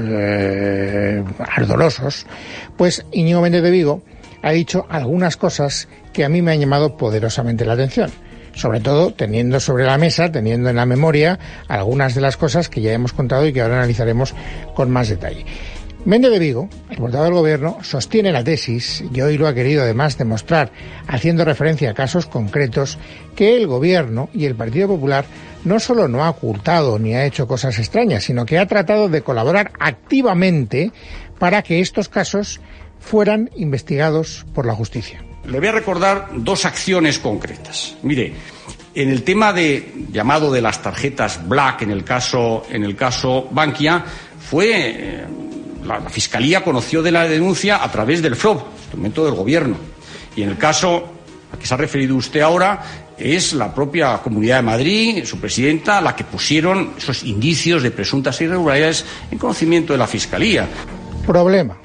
eh, ardorosos, pues Íñigo Méndez de Vigo ha dicho algunas cosas que a mí me han llamado poderosamente la atención. Sobre todo teniendo sobre la mesa, teniendo en la memoria algunas de las cosas que ya hemos contado y que ahora analizaremos con más detalle. Méndez de Vigo, el portavoz del Gobierno, sostiene la tesis, y hoy lo ha querido además demostrar, haciendo referencia a casos concretos, que el Gobierno y el Partido Popular no solo no ha ocultado ni ha hecho cosas extrañas, sino que ha tratado de colaborar activamente para que estos casos fueran investigados por la justicia. Le voy a recordar dos acciones concretas. Mire, en el tema de llamado de las tarjetas Black, en el caso en el caso Bankia, fue eh, la, la Fiscalía conoció de la denuncia a través del F R O B, instrumento del Gobierno. Y en el caso al que se ha referido usted ahora, es la propia Comunidad de Madrid, su presidenta, la que pusieron esos indicios de presuntas irregularidades en conocimiento de la Fiscalía. Problema.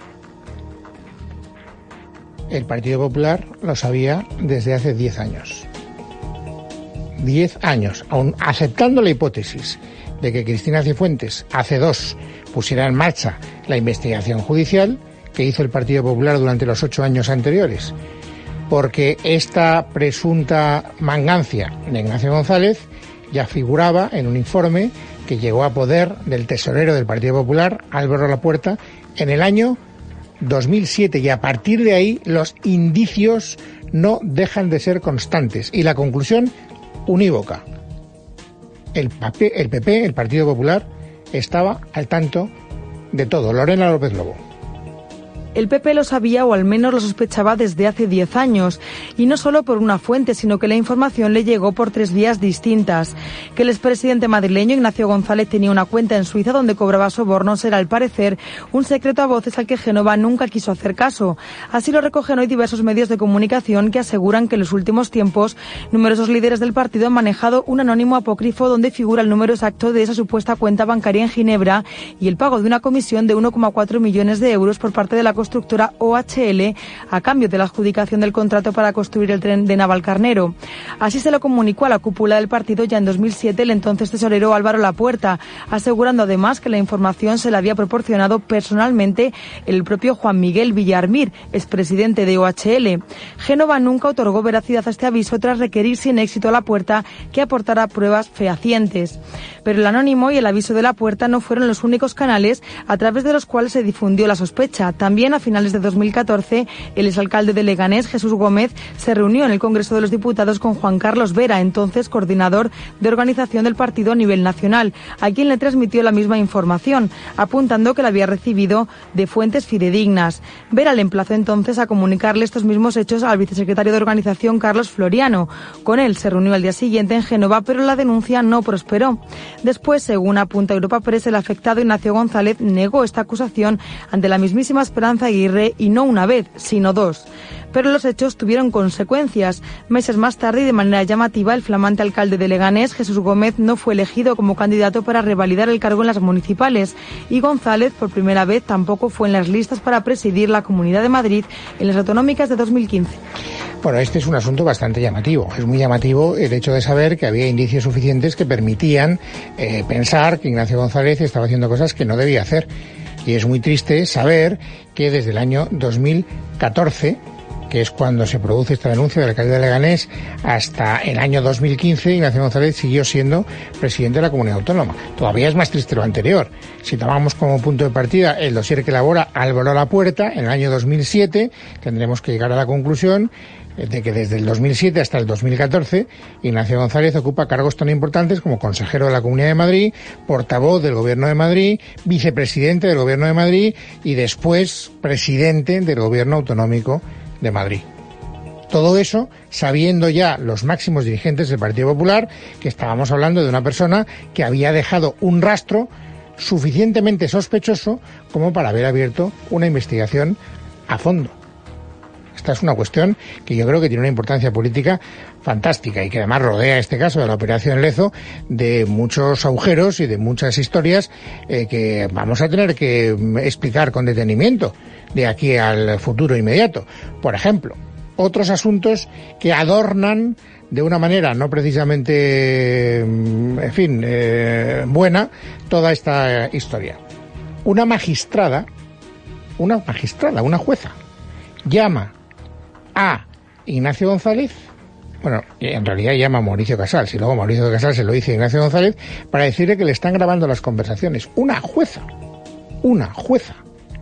El Partido Popular lo sabía desde hace diez años. Diez años, aun aceptando la hipótesis de que Cristina Cifuentes hace dos pusiera en marcha la investigación judicial que hizo el Partido Popular durante los ocho años anteriores, porque esta presunta mangancia de Ignacio González ya figuraba en un informe que llegó a poder del tesorero del Partido Popular, Álvaro Lapuerta, en el año dos mil siete, y a partir de ahí los indicios no dejan de ser constantes y la conclusión unívoca. El P P, el P P, el Partido Popular, estaba al tanto de todo. Lorena López Lobo. El P P lo sabía o al menos lo sospechaba desde hace diez años. Y no solo por una fuente, sino que la información le llegó por tres vías distintas. Que el expresidente madrileño Ignacio González tenía una cuenta en Suiza donde cobraba sobornos era, al parecer, un secreto a voces al que Génova nunca quiso hacer caso. Así lo recogen hoy diversos medios de comunicación que aseguran que en los últimos tiempos numerosos líderes del partido han manejado un anónimo apócrifo donde figura el número exacto de esa supuesta cuenta bancaria en Ginebra y el pago de una comisión de uno coma cuatro millones de euros por parte de la constructora O H L a cambio de la adjudicación del contrato para construir el tren de Navalcarnero. Así se lo comunicó a la cúpula del partido ya en dos mil siete el entonces tesorero Álvaro Lapuerta, asegurando además que la información se la había proporcionado personalmente el propio Juan Miguel Villarmir, expresidente de O H L. Génova nunca otorgó veracidad a este aviso tras requerir sin éxito a Lapuerta que aportara pruebas fehacientes. Pero el anónimo y el aviso de Lapuerta no fueron los únicos canales a través de los cuales se difundió la sospecha. También a finales de dos mil catorce, el exalcalde de Leganés, Jesús Gómez, se reunió en el Congreso de los Diputados con Juan Carlos Vera, entonces coordinador de organización del partido a nivel nacional, a quien le transmitió la misma información, apuntando que la había recibido de fuentes fidedignas. Vera le emplazó entonces a comunicarle estos mismos hechos al vicesecretario de organización, Carlos Floriano. Con él se reunió al día siguiente en Génova, pero la denuncia no prosperó. Después, según apunta Europa Press, el afectado Ignacio González negó esta acusación ante la mismísima Esperanza Aguirre y no una vez, sino dos. Pero los hechos tuvieron consecuencias. Meses más tarde y de manera llamativa, el flamante alcalde de Leganés, Jesús Gómez, no fue elegido como candidato para revalidar el cargo en las municipales y González, por primera vez, tampoco fue en las listas para presidir la Comunidad de Madrid en las autonómicas de dos mil quince. Bueno, este es un asunto bastante llamativo. Es muy llamativo el hecho de saber que había indicios suficientes que permitían eh, pensar que Ignacio González estaba haciendo cosas que no debía hacer. Y es muy triste saber que desde el año dos mil catorce, que es cuando se produce esta denuncia del alcalde de Leganés, hasta el año dos mil quince, Ignacio González siguió siendo presidente de la comunidad autónoma. Todavía es más triste lo anterior. Si tomamos como punto de partida el dossier que elabora Álvaro Lapuerta, en el año dos mil siete, tendremos que llegar a la conclusión de que desde el dos mil siete hasta el dos mil catorce, Ignacio González ocupa cargos tan importantes como consejero de la Comunidad de Madrid, portavoz del Gobierno de Madrid, vicepresidente del Gobierno de Madrid y después presidente del Gobierno Autonómico de Madrid. Todo eso sabiendo ya los máximos dirigentes del Partido Popular que estábamos hablando de una persona que había dejado un rastro suficientemente sospechoso como para haber abierto una investigación a fondo. Esta es una cuestión que yo creo que tiene una importancia política fantástica y que además rodea este caso de la Operación Lezo de muchos agujeros y de muchas historias eh, que vamos a tener que explicar con detenimiento de aquí al futuro inmediato. Por ejemplo, otros asuntos que adornan de una manera no precisamente, en fin, eh, buena toda esta historia. Una magistrada, una magistrada, una jueza, llama a Ignacio González, bueno, en realidad llama a Mauricio Casals, y luego Mauricio Casals se lo dice a Ignacio González para decirle que le están grabando las conversaciones. Una jueza, una jueza,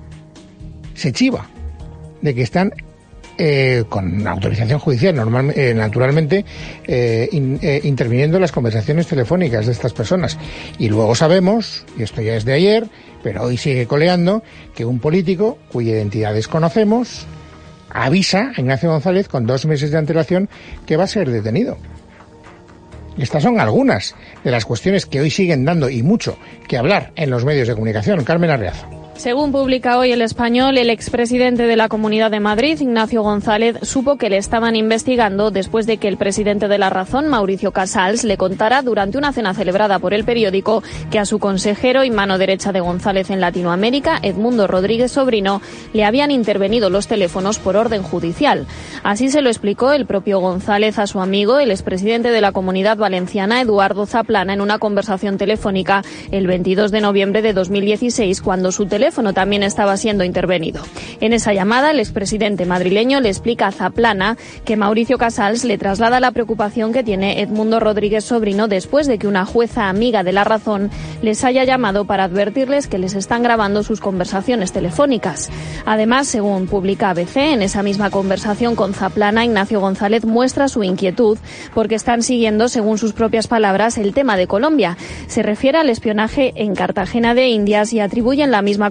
se chiva de que están eh, con autorización judicial, normal, eh, naturalmente, eh, in, eh, interviniendo en las conversaciones telefónicas de estas personas. Y luego sabemos, y esto ya es de ayer, pero hoy sigue coleando, que un político cuya identidad desconocemos avisa a Ignacio González con dos meses de antelación que va a ser detenido. Estas son algunas de las cuestiones que hoy siguen dando y mucho que hablar en los medios de comunicación. Carmen Arreaza. Según publica hoy El Español, el expresidente de la Comunidad de Madrid, Ignacio González, supo que le estaban investigando después de que el presidente de La Razón, Mauricio Casals, le contara durante una cena celebrada por el periódico que a su consejero y mano derecha de González en Latinoamérica, Edmundo Rodríguez Sobrino, le habían intervenido los teléfonos por orden judicial. Así se lo explicó el propio González a su amigo, el expresidente de la Comunidad Valenciana, Eduardo Zaplana, en una conversación telefónica el veintidós de noviembre de dos mil dieciséis, cuando su teléfono también estaba siendo intervenido. En esa llamada, el expresidente madrileño le explica a Zaplana que Mauricio Casals le traslada la preocupación que tiene Edmundo Rodríguez Sobrino después de que una jueza amiga de La Razón les haya llamado para advertirles que les están grabando sus conversaciones telefónicas. Además, según publica A B C, en esa misma conversación con Zaplana, Ignacio González muestra su inquietud porque están siguiendo, según sus propias palabras, el tema de Colombia. Se refiere al espionaje en Cartagena de Indias y atribuyen la misma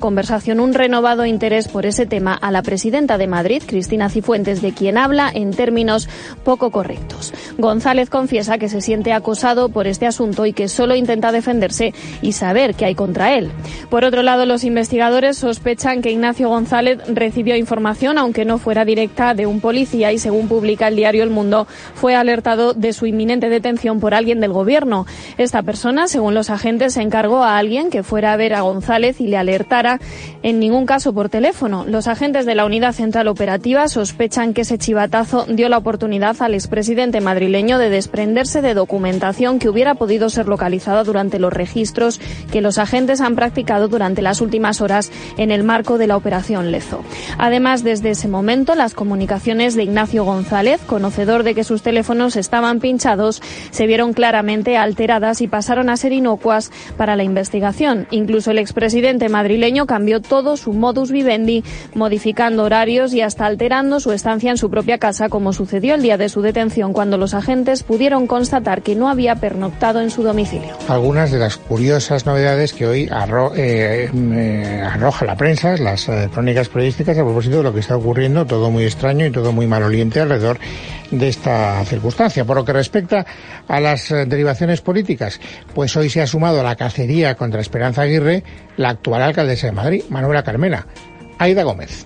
conversación un renovado interés por ese tema a la presidenta de Madrid, Cristina Cifuentes, de quien habla en términos poco correctos. González confiesa que se siente acosado por este asunto y que solo intenta defenderse y saber qué hay contra él. Por otro lado, los investigadores sospechan que Ignacio González recibió información, aunque no fuera directa, de un policía y, según publica el diario El Mundo, fue alertado de su inminente detención por alguien del gobierno. Esta persona, según los agentes, encargó a alguien que fuera a ver a González y le alertara, en ningún caso por teléfono. Los agentes de la Unidad Central Operativa sospechan que ese chivatazo dio la oportunidad al expresidente madrileño de desprenderse de documentación que hubiera podido ser localizada durante los registros que los agentes han practicado durante las últimas horas en el marco de la Operación Lezo. Además, desde ese momento, las comunicaciones de Ignacio González, conocedor de que sus teléfonos estaban pinchados, se vieron claramente alteradas y pasaron a ser inocuas para la investigación. Incluso el expresidente madrileño cambió todo su modus vivendi, modificando horarios y hasta alterando su estancia en su propia casa, como sucedió el día de su detención, cuando los agentes pudieron constatar que no había pernoctado en su domicilio. Algunas de las curiosas novedades que hoy arro eh, eh, arroja la prensa, las eh, crónicas periodísticas, a propósito de lo que está ocurriendo, todo muy extraño y todo muy maloliente alrededor de esta circunstancia. Por lo que respecta a las eh, derivaciones políticas, pues hoy se ha sumado a la cacería contra Esperanza Aguirre la actual alcaldesa de Madrid, Manuela Carmena. Aida Gómez.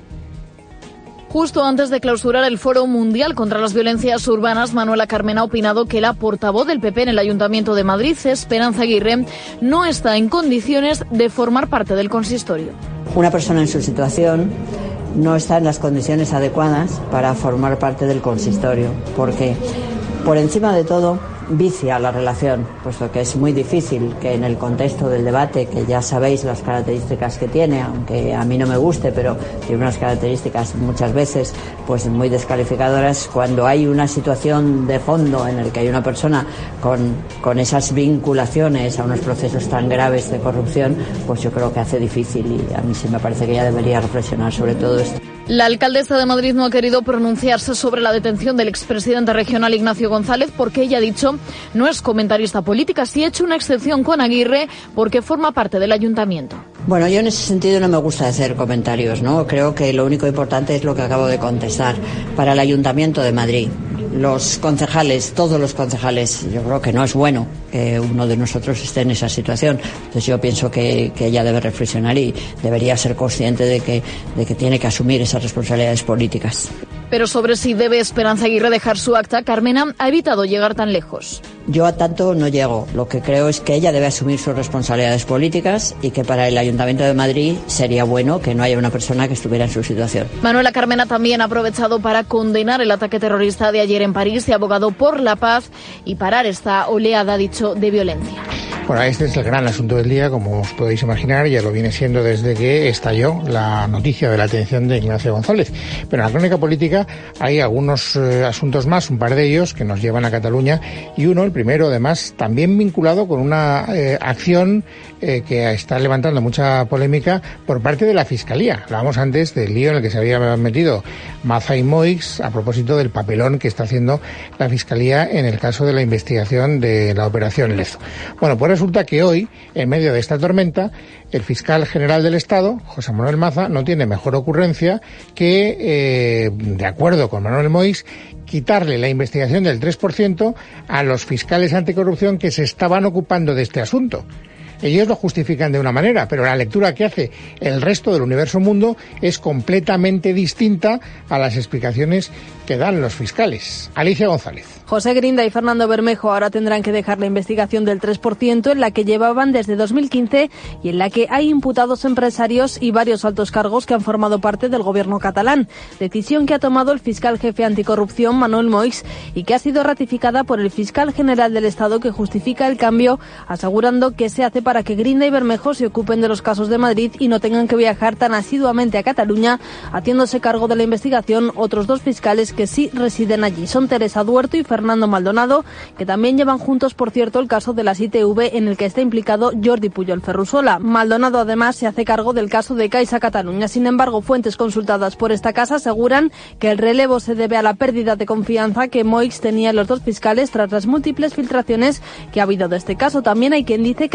Justo antes de clausurar el Foro Mundial contra las Violencias Urbanas, Manuela Carmena ha opinado que la portavoz del P P en el Ayuntamiento de Madrid, Esperanza Aguirre, no está en condiciones de formar parte del consistorio. Una persona en su situación no está en las condiciones adecuadas para formar parte del consistorio, porque por encima de todo vicia la relación, puesto que es muy difícil que en el contexto del debate, que ya sabéis las características que tiene, aunque a mí no me guste, pero tiene unas características muchas veces pues muy descalificadoras, cuando hay una situación de fondo en el que hay una persona con, con esas vinculaciones a unos procesos tan graves de corrupción, pues yo creo que hace difícil, y a mí sí me parece que ella debería reflexionar sobre todo esto. La alcaldesa de Madrid no ha querido pronunciarse sobre la detención del expresidente regional Ignacio González porque ella ha dicho no es comentarista política, sí ha hecho una excepción con Aguirre porque forma parte del ayuntamiento. Bueno, yo en ese sentido no me gusta hacer comentarios, ¿no? Creo que lo único importante es lo que acabo de contestar. Para el Ayuntamiento de Madrid, los concejales, todos los concejales, yo creo que no es bueno que uno de nosotros esté en esa situación. Entonces yo pienso que, que ella debe reflexionar y debería ser consciente de que, de que tiene que asumir esas responsabilidades políticas. Pero sobre si debe Esperanza Aguirre dejar su acta, Carmena ha evitado llegar tan lejos. Yo a tanto no llego. Lo que creo es que ella debe asumir sus responsabilidades políticas y que para el Ayuntamiento de Madrid sería bueno que no haya una persona que estuviera en su situación. Manuela Carmena también ha aprovechado para condenar el ataque terrorista de ayer en París y ha abogado por la paz y parar esta oleada, ha dicho, de violencia. Bueno, este es el gran asunto del día, como os podéis imaginar, ya lo viene siendo desde que estalló la noticia de la detención de Ignacio González. Pero en la crónica política hay algunos eh, asuntos más, un par de ellos que nos llevan a Cataluña, y uno, el primero, además, también vinculado con una eh, acción eh, que está levantando mucha polémica por parte de la Fiscalía. Hablábamos antes del lío en el que se había metido Maza y Moix a propósito del papelón que está haciendo la Fiscalía en el caso de la investigación de la Operación Lezo. Bueno, pues resulta que hoy, en medio de esta tormenta, el fiscal general del Estado, José Manuel Maza, no tiene mejor ocurrencia que, eh, de acuerdo con Manuel Moix, quitarle la investigación del tres por ciento a los fiscales anticorrupción que se estaban ocupando de este asunto. Ellos lo justifican de una manera, pero la lectura que hace el resto del universo mundo es completamente distinta a las explicaciones que dan los fiscales. Alicia González. José Grinda y Fernando Bermejo ahora tendrán que dejar la investigación del tres por ciento en la que llevaban desde dos mil quince y en la que hay imputados empresarios y varios altos cargos que han formado parte del gobierno catalán. Decisión que ha tomado el fiscal jefe anticorrupción, Manuel Moix, y que ha sido ratificada por el fiscal general del Estado, que justifica el cambio asegurando que se hace para que Grinda y Bermejo se ocupen de los casos de Madrid y no tengan que viajar tan asiduamente a Cataluña, haciéndose cargo de la investigación otros dos fiscales que sí residen allí. Son Teresa Duerto y Fernando Maldonado, que también llevan juntos, por cierto, el caso de las I T V en el que está implicado Jordi Pujol Ferrusola. Maldonado además se hace cargo del caso de Caixa Cataluña. Sin embargo, fuentes consultadas por esta casa aseguran que el relevo se debe a la pérdida de confianza que Moix tenía en los dos fiscales tras las múltiples filtraciones que ha habido de este caso. También hay quien dice que la decisión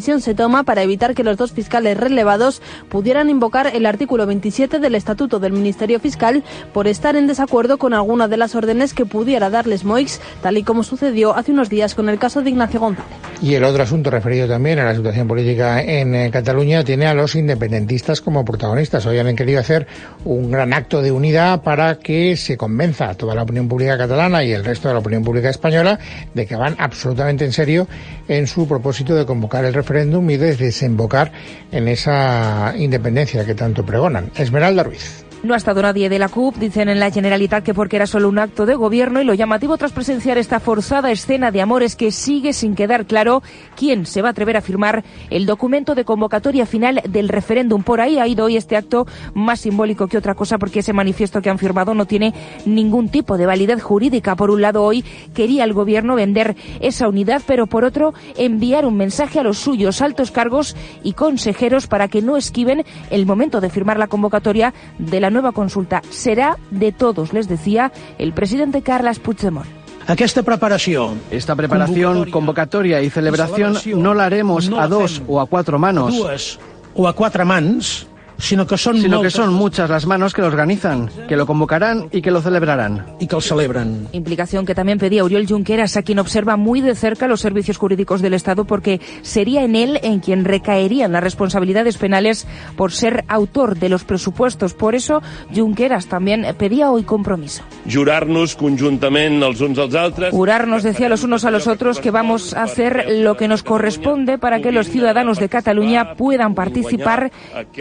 decisión se toma para evitar que los dos fiscales relevados pudieran invocar el artículo veintisiete del Estatuto del Ministerio Fiscal por estar en desacuerdo con alguna de las órdenes que pudiera darles Moix, tal y como sucedió hace unos días con el caso de Ignacio González. Y el otro asunto referido también a la situación política en eh, Cataluña tiene a los independentistas como protagonistas. Hoy han querido hacer un gran acto de unidad para que se convenza a toda la opinión pública catalana y el resto de la opinión pública española de que van absolutamente en serio en su propósito de convocar el referéndum y de desembocar en esa independencia que tanto pregonan. Esmeralda Ruiz. No ha estado nadie de la C U P, dicen en la Generalitat que porque era solo un acto de gobierno, y lo llamativo tras presenciar esta forzada escena de amor es que sigue sin quedar claro quién se va a atrever a firmar el documento de convocatoria final del referéndum. Por ahí ha ido hoy este acto más simbólico que otra cosa, porque ese manifiesto que han firmado no tiene ningún tipo de validez jurídica. Por un lado, hoy quería el gobierno vender esa unidad, pero por otro enviar un mensaje a los suyos altos cargos y consejeros para que no esquiven el momento de firmar la convocatoria de la nueva consulta. Será de todos, les decía el presidente Carles Puigdemont. Esta preparación, Esta preparación, convocatoria y celebración no la haremos a dos o a cuatro manos, o a cuatro mans, sino que son, sino que son muchas las manos que lo organizan, que lo convocarán y que lo celebrarán. Y que lo celebran. Implicación que también pedía Oriol Junqueras, a quien observa muy de cerca los servicios jurídicos del Estado, porque sería en él en quien recaerían las responsabilidades penales por ser autor de los presupuestos. Por eso, Junqueras también pedía hoy compromiso. Jurar-nos conjuntament els uns als altres. Jurarnos, decía, los unos a los otros, que vamos a hacer lo que nos corresponde para que los ciudadanos de Cataluña puedan participar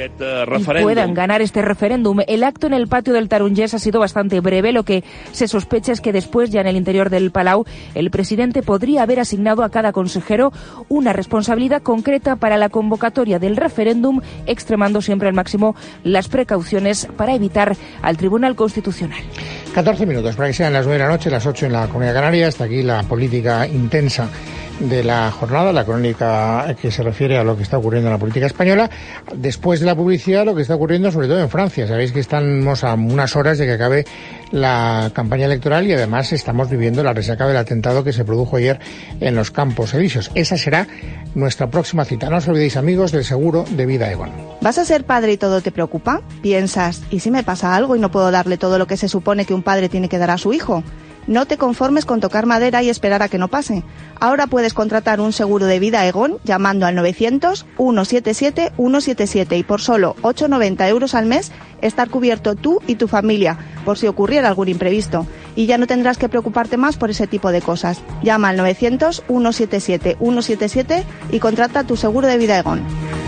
y puedan ganar este referéndum. El acto en el patio del Tarongers ha sido bastante breve. Lo que se sospecha es que después, ya en el interior del Palau, el presidente podría haber asignado a cada consejero una responsabilidad concreta para la convocatoria del referéndum, extremando siempre al máximo las precauciones para evitar al Tribunal Constitucional. catorce minutos para que sean las nueve de la noche, las ocho en la Comunidad Canaria. Hasta aquí la política intensa de la jornada, la crónica que se refiere a lo que está ocurriendo en la política española. Después de la publicidad, lo que está ocurriendo sobre todo en Francia. Sabéis que estamos a unas horas de que acabe la campaña electoral y además estamos viviendo la resaca del atentado que se produjo ayer en los Campos Elíseos. Esa será nuestra próxima cita. No os olvidéis, amigos, del seguro de vida Aegon. ¿Vas a ser padre y todo te preocupa? Piensas, ¿y si me pasa algo y no puedo darle todo lo que se supone que un padre tiene que dar a su hijo? No te conformes con tocar madera y esperar a que no pase. Ahora puedes contratar un seguro de vida Aegon llamando al novecientos, ciento setenta y siete, ciento setenta y siete y por solo ocho noventa euros al mes estar cubierto tú y tu familia por si ocurriera algún imprevisto. Y ya no tendrás que preocuparte más por ese tipo de cosas. Llama al novecientos, ciento setenta y siete, ciento setenta y siete y contrata tu seguro de vida Aegon.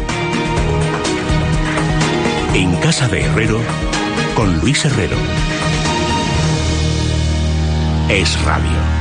En Casa de Herrero, con Luis Herrero. Es Radio.